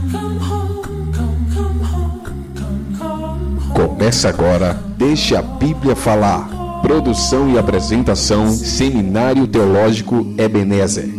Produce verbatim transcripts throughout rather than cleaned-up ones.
Começa agora, Deixa a Bíblia Falar. Produção e apresentação, Seminário Teológico Ebenezer.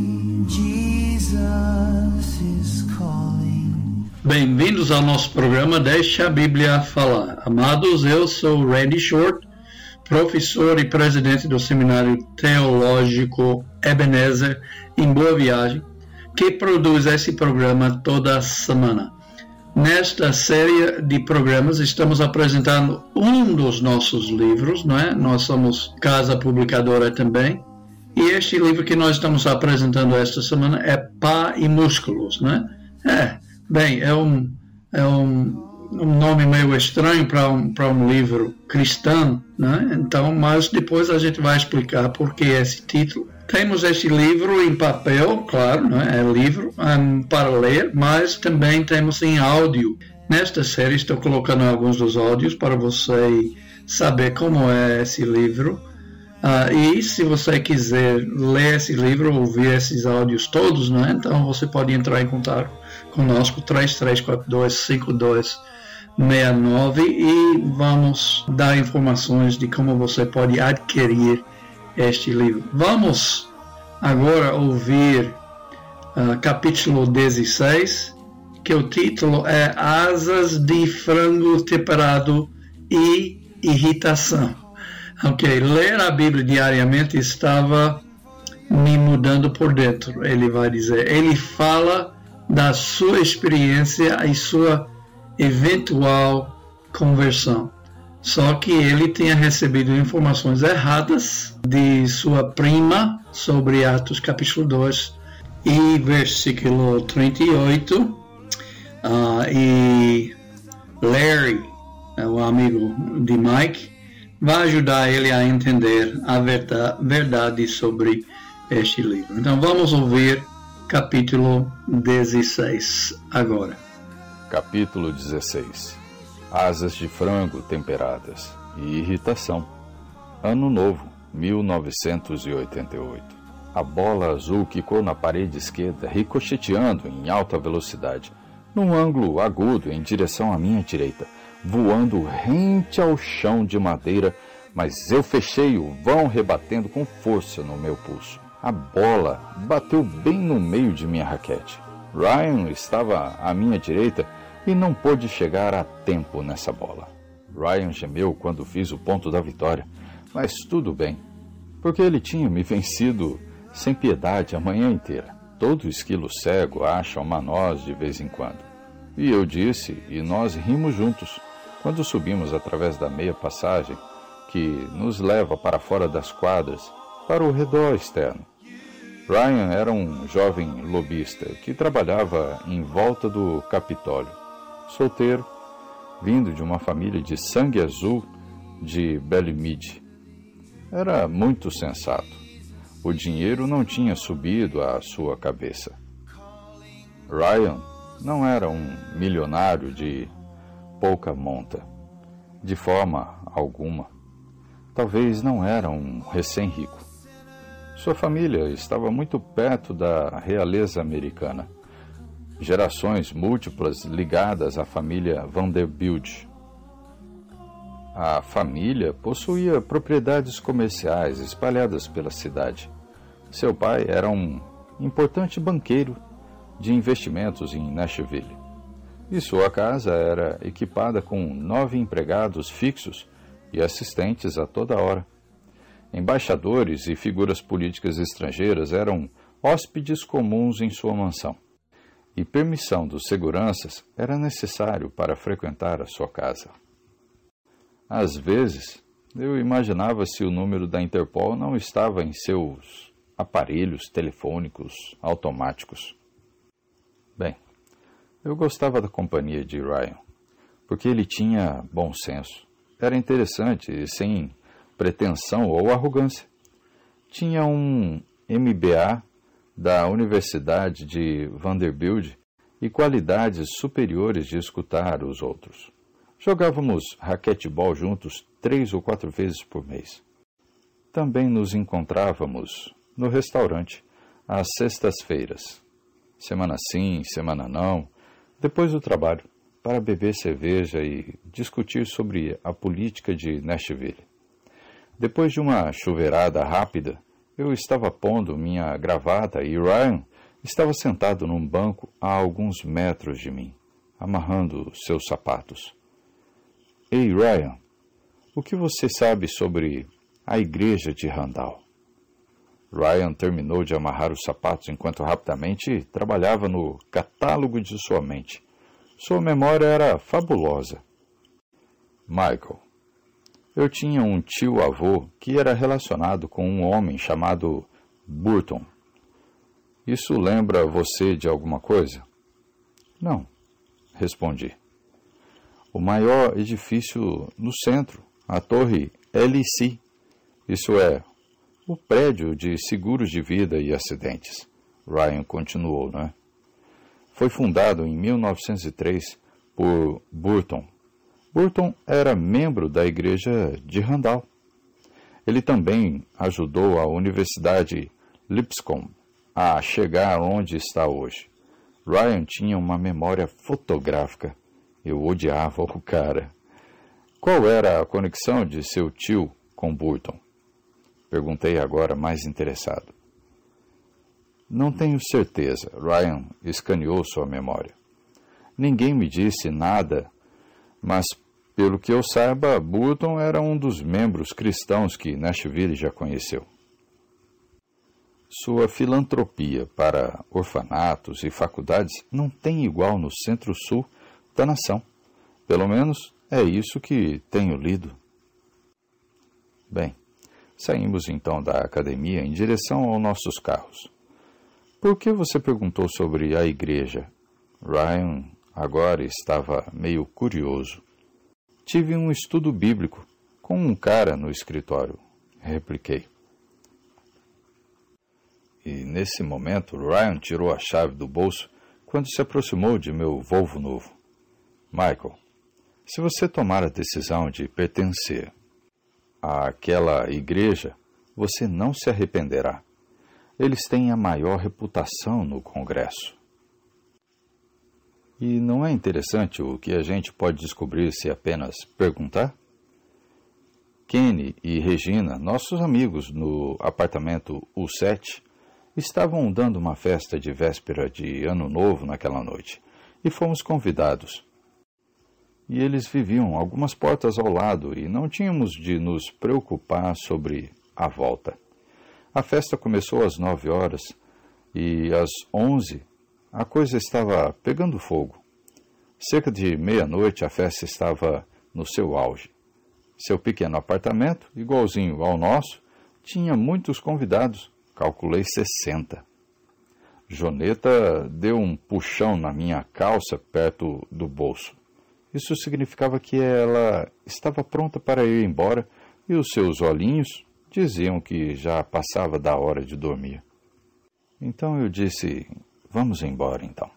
Bem-vindos ao nosso programa Deixa a Bíblia Falar. Amados, eu sou Randy Short, professor e presidente do Seminário Teológico Ebenezer em Boa Viagem, que produz esse programa toda semana. Nesta série de programas estamos apresentando um dos nossos livros, não é? Nós somos casa publicadora também, e este livro que nós estamos apresentando esta semana é Pá e Músculos, não é? É, bem, é um, é um, um nome meio estranho para um, para um livro cristão, né? Então, mas depois a gente vai explicar por que esse título. Temos este livro em papel, claro, né? É livro um, para ler, mas também temos em áudio. Nesta série estou colocando alguns dos áudios para você saber como é esse livro. Uh, e se você quiser ler esse livro, ouvir esses áudios todos, né? Então você pode entrar em contato conosco, três três quatro dois, cinco dois seis nove, e vamos dar informações de como você pode adquirir este livro. Vamos agora ouvir uh, capítulo dezesseis, que o título é Asas de Frango Temperado e Irritação. Ok, ler a Bíblia diariamente estava me mudando por dentro, ele vai dizer. Ele fala da sua experiência e sua eventual conversão. Só que ele tinha recebido informações erradas de sua prima sobre Atos capítulo dois e versículo trinta e oito. Uh, e Larry, o amigo de Mike, vai ajudar ele a entender a verdade sobre este livro. Então vamos ouvir capítulo dezesseis agora. Capítulo dezesseis. Asas de frango temperadas e irritação. Ano novo, mil novecentos e oitenta e oito. A bola azul quicou na parede esquerda, ricocheteando em alta velocidade, num ângulo agudo em direção à minha direita, voando rente ao chão de madeira, mas eu fechei o vão rebatendo com força no meu pulso. A bola bateu bem no meio de minha raquete. Ryan estava à minha direita e não pôde chegar a tempo nessa bola. Ryan gemeu quando fiz o ponto da vitória, mas tudo bem, porque ele tinha me vencido sem piedade a manhã inteira. Todo esquilo cego acha uma noz de vez em quando. E eu disse, e nós rimos juntos, quando subimos através da meia passagem, que nos leva para fora das quadras, para o redor externo. Ryan era um jovem lobista que trabalhava em volta do Capitólio, solteiro, vindo de uma família de sangue azul de Bellemeade. Era muito sensato. O dinheiro não tinha subido à sua cabeça. Ryan não era um milionário de pouca monta, de forma alguma. Talvez não era um recém-rico. Sua família estava muito perto da realeza americana. Gerações múltiplas ligadas à família Vanderbilt. A família possuía propriedades comerciais espalhadas pela cidade. Seu pai era um importante banqueiro de investimentos em Nashville. E sua casa era equipada com nove empregados fixos e assistentes a toda hora. Embaixadores e figuras políticas estrangeiras eram hóspedes comuns em sua mansão. E permissão dos seguranças era necessário para frequentar a sua casa. Às vezes, eu imaginava se o número da Interpol não estava em seus aparelhos telefônicos automáticos. Bem, eu gostava da companhia de Ryan, porque ele tinha bom senso. Era interessante e sem pretensão ou arrogância. Tinha um M B A da Universidade de Vanderbilt e qualidades superiores de escutar os outros. Jogávamos raquetebol juntos três ou quatro vezes por mês. Também nos encontrávamos no restaurante às sextas-feiras. Semana sim, semana não, depois do trabalho, para beber cerveja e discutir sobre a política de Nashville. Depois de uma chuveirada rápida, eu estava pondo minha gravata e Ryan estava sentado num banco a alguns metros de mim, amarrando seus sapatos. Ei, Ryan, o que você sabe sobre a igreja de Randall? Ryan terminou de amarrar os sapatos enquanto rapidamente trabalhava no catálogo de sua mente. Sua memória era fabulosa. Michael, eu tinha um tio-avô que era relacionado com um homem chamado Burton. Isso lembra você de alguma coisa? Não, respondi. O maior edifício no centro, a Torre L C, isso é, o prédio de seguros de vida e acidentes. Ryan continuou, não é? Foi fundado em mil novecentos e três por Burton. Burton era membro da igreja de Randall. Ele também ajudou a Universidade Lipscomb a chegar onde está hoje. Ryan tinha uma memória fotográfica. Eu odiava o cara. Qual era a conexão de seu tio com Burton? Perguntei agora mais interessado. Não tenho certeza. Ryan escaneou sua memória. Ninguém me disse nada, mas, pelo que eu saiba, Burton era um dos membros cristãos que Nashville já conheceu. Sua filantropia para orfanatos e faculdades não tem igual no centro-sul da nação. Pelo menos é isso que tenho lido. Bem, saímos então da academia em direção aos nossos carros. Por que você perguntou sobre a igreja? Ryan agora estava meio curioso. Tive um estudo bíblico com um cara no escritório, repliquei. E nesse momento, Ryan tirou a chave do bolso quando se aproximou de meu Volvo novo. Michael, se você tomar a decisão de pertencer àquela igreja, você não se arrependerá. Eles têm a maior reputação no Congresso. E não é interessante o que a gente pode descobrir se apenas perguntar? Kenny e Regina, nossos amigos no apartamento U sete, estavam dando uma festa de véspera de Ano Novo naquela noite, e fomos convidados. E eles viviam algumas portas ao lado e não tínhamos de nos preocupar sobre a volta. A festa começou às nove horas e às onze a coisa estava pegando fogo. Cerca de meia-noite a festa estava no seu auge. Seu pequeno apartamento, igualzinho ao nosso, tinha muitos convidados, calculei sessenta. Joneta deu um puxão na minha calça perto do bolso. Isso significava que ela estava pronta para ir embora e os seus olhinhos diziam que já passava da hora de dormir. Então eu disse, vamos embora então.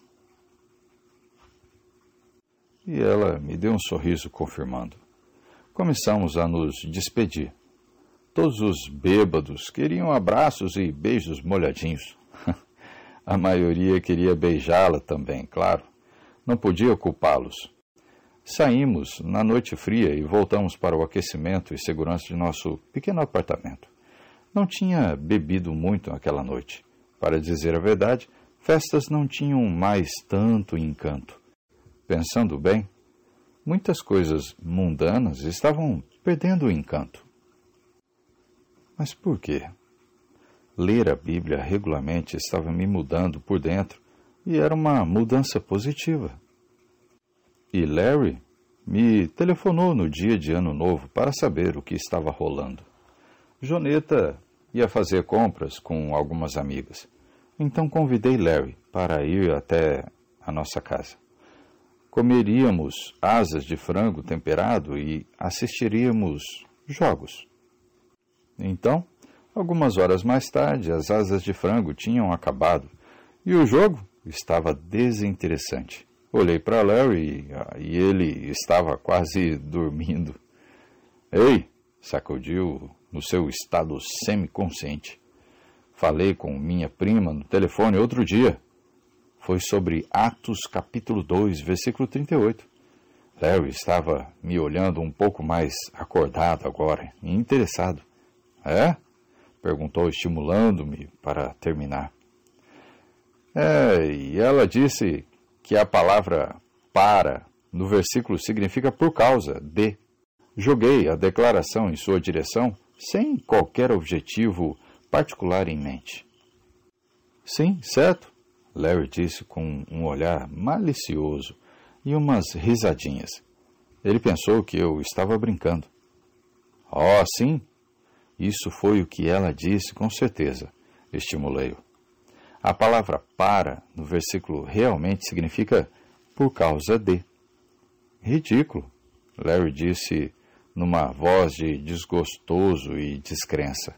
E ela me deu um sorriso confirmando. Começamos a nos despedir. Todos os bêbados queriam abraços e beijos molhadinhos. A maioria queria beijá-la também, claro. Não podia culpá-los. Saímos na noite fria e voltamos para o aquecimento e segurança de nosso pequeno apartamento. Não tinha bebido muito naquela noite. Para dizer a verdade, festas não tinham mais tanto encanto. Pensando bem, muitas coisas mundanas estavam perdendo o encanto. Mas por quê? Ler a Bíblia regularmente estava me mudando por dentro e era uma mudança positiva. E Larry me telefonou no dia de Ano Novo para saber o que estava rolando. Joneta ia fazer compras com algumas amigas. Então convidei Larry para ir até a nossa casa. Comeríamos asas de frango temperado e assistiríamos jogos. Então, algumas horas mais tarde, as asas de frango tinham acabado e o jogo estava desinteressante. Olhei para Larry e ele estava quase dormindo. Ei, sacudiu no seu estado semiconsciente. Falei com minha prima no telefone outro dia. foi sobre Atos capítulo dois, versículo trinta e oito. Larry estava me olhando um pouco mais acordado agora e interessado. É? Perguntou, estimulando-me para terminar. É, e ela disse que a palavra para no versículo significa por causa de. Joguei a declaração em sua direção sem qualquer objetivo particular em mente. Sim, certo, Larry disse com um olhar malicioso e umas risadinhas. Ele pensou que eu estava brincando. Oh, sim? Isso foi o que ela disse, com certeza, estimulei-o. A palavra para, no versículo, realmente significa por causa de. Ridículo, Larry disse numa voz de desgostoso e descrença.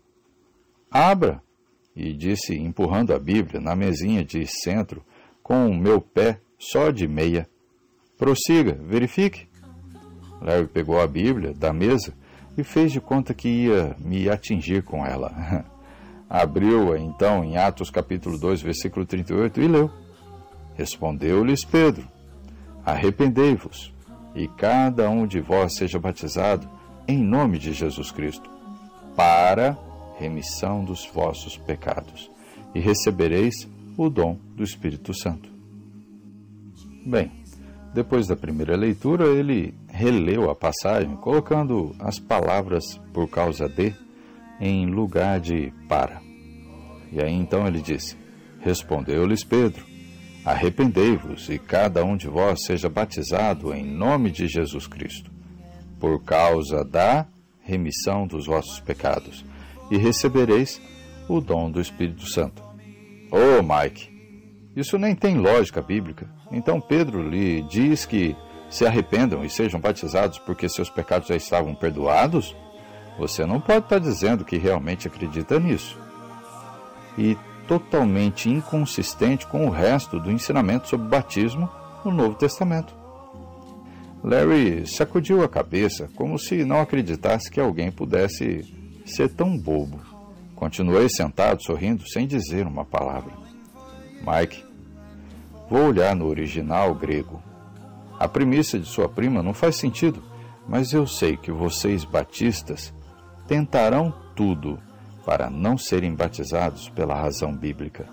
Abra, e disse empurrando a Bíblia na mesinha de centro com o meu pé só de meia. Prossiga, verifique. Larry pegou a Bíblia da mesa e fez de conta que ia me atingir com ela. Abriu-a então em Atos capítulo dois, versículo trinta e oito e leu. Respondeu-lhes Pedro, arrependei-vos, e cada um de vós seja batizado em nome de Jesus Cristo, para remissão dos vossos pecados, e recebereis o dom do Espírito Santo. Bem, depois da primeira leitura, ele releu a passagem, colocando as palavras por causa de em lugar de para. E aí então ele disse, respondeu-lhes Pedro, arrependei-vos e cada um de vós seja batizado em nome de Jesus Cristo, por causa da remissão dos vossos pecados, e recebereis o dom do Espírito Santo. Oh, Mike, isso nem tem lógica bíblica. Então Pedro lhe diz que se arrependam e sejam batizados porque seus pecados já estavam perdoados? Você não pode estar dizendo que realmente acredita nisso. E totalmente inconsistente com o resto do ensinamento sobre batismo no Novo Testamento. Larry sacudiu a cabeça como se não acreditasse que alguém pudesse ser tão bobo. Continuei sentado, sorrindo, sem dizer uma palavra. Mike, vou olhar no original grego. A premissa de sua prima não faz sentido, mas eu sei que vocês batistas tentarão tudo para não serem batizados pela razão bíblica.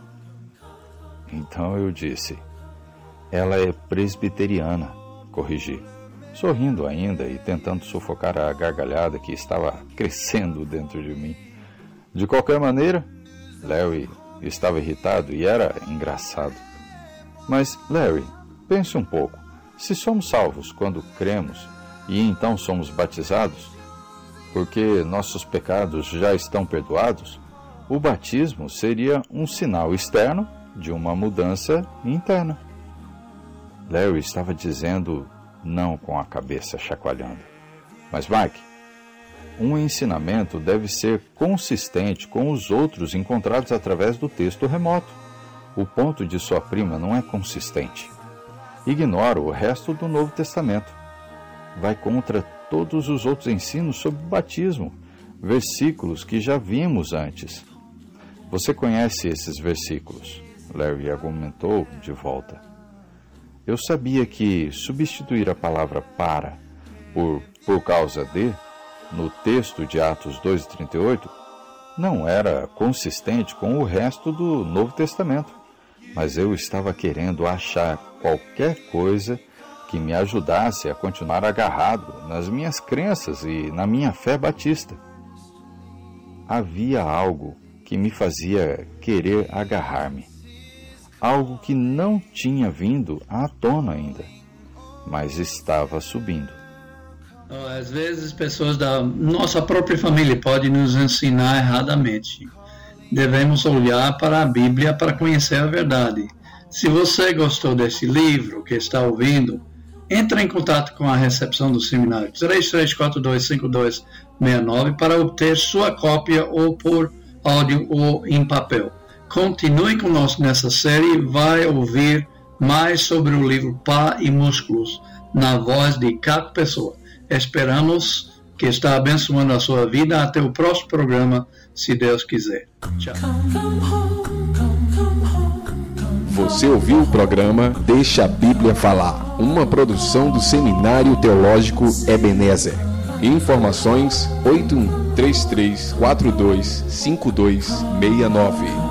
Então eu disse, ela é presbiteriana, corrigi, sorrindo ainda e tentando sufocar a gargalhada que estava crescendo dentro de mim. De qualquer maneira, Larry estava irritado e era engraçado. Mas, Larry, pense um pouco. Se somos salvos quando cremos e então somos batizados, porque nossos pecados já estão perdoados, o batismo seria um sinal externo de uma mudança interna. Larry estava dizendo não com a cabeça chacoalhando. Mas, Mike, um ensinamento deve ser consistente com os outros encontrados através do texto remoto. O ponto de sua prima não é consistente. Ignora o resto do Novo Testamento. Vai contra todos os outros ensinos sobre batismo, versículos que já vimos antes. Você conhece esses versículos? Larry argumentou de volta. Eu sabia que substituir a palavra para por por causa de, no texto de Atos dois, trinta e oito, não era consistente com o resto do Novo Testamento, mas eu estava querendo achar qualquer coisa que me ajudasse a continuar agarrado nas minhas crenças e na minha fé batista. Havia algo que me fazia querer agarrar-me, algo que não tinha vindo à tona ainda, mas estava subindo. Às vezes pessoas da nossa própria família podem nos ensinar erradamente. Devemos olhar para a Bíblia para conhecer a verdade. Se você gostou desse livro que está ouvindo, entre em contato com a recepção do seminário três três quatro dois cinco dois seis nove para obter sua cópia ou por áudio ou em papel. Continue conosco nessa série e vai ouvir mais sobre o livro Pá e Músculos na voz de cada pessoa. Esperamos que está abençoando a sua vida. Até o próximo programa, se Deus quiser. Tchau. Você ouviu o programa Deixa a Bíblia Falar, uma produção do Seminário Teológico Ebenezer. Informações oito um três três quatro dois cinco dois seis nove.